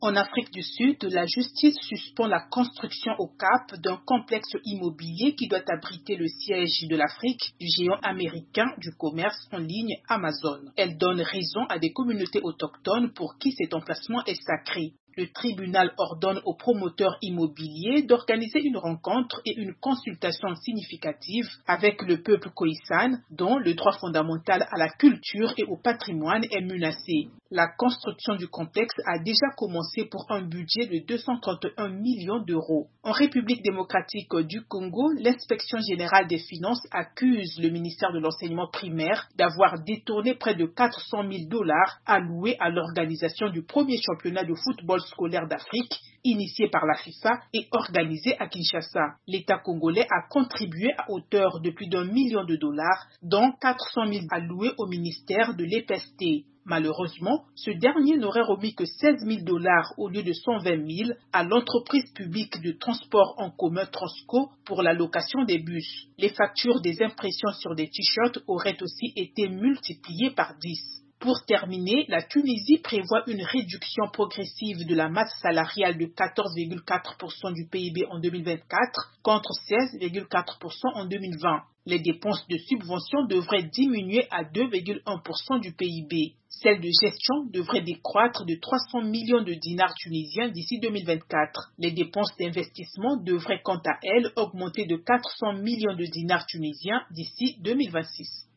En Afrique du Sud, la justice suspend la construction au Cap d'un complexe immobilier qui doit abriter le siège de l'Afrique du géant américain du commerce en ligne Amazon. Elle donne raison à des communautés autochtones pour qui cet emplacement est sacré. Le tribunal ordonne aux promoteurs immobiliers d'organiser une rencontre et une consultation significative avec le peuple khoisan, dont le droit fondamental à la culture et au patrimoine est menacé. La construction du complexe a déjà commencé pour un budget de 231 millions d'euros. En République démocratique du Congo, l'inspection générale des finances accuse le ministère de l'enseignement primaire d'avoir détourné près de 400 000 dollars alloués à l'organisation du premier championnat de football scolaire d'Afrique, initié par la FIFA et organisé à Kinshasa. L'État congolais a contribué à hauteur de plus d'1 million de dollars, dont 400 000 alloués au ministère de l'EPST. Malheureusement, ce dernier n'aurait remis que 16 000 dollars au lieu de 120 000 à l'entreprise publique de transport en commun Transco pour la location des bus. Les factures des impressions sur des t-shirts auraient aussi été multipliées par 10. Pour terminer, la Tunisie prévoit une réduction progressive de la masse salariale de 14,4% du PIB en 2024 contre 16,4% en 2020. Les dépenses de subvention devraient diminuer à 2,1% du PIB. Celles de gestion devraient décroître de 300 millions de dinars tunisiens d'ici 2024. Les dépenses d'investissement devraient quant à elles augmenter de 400 millions de dinars tunisiens d'ici 2026.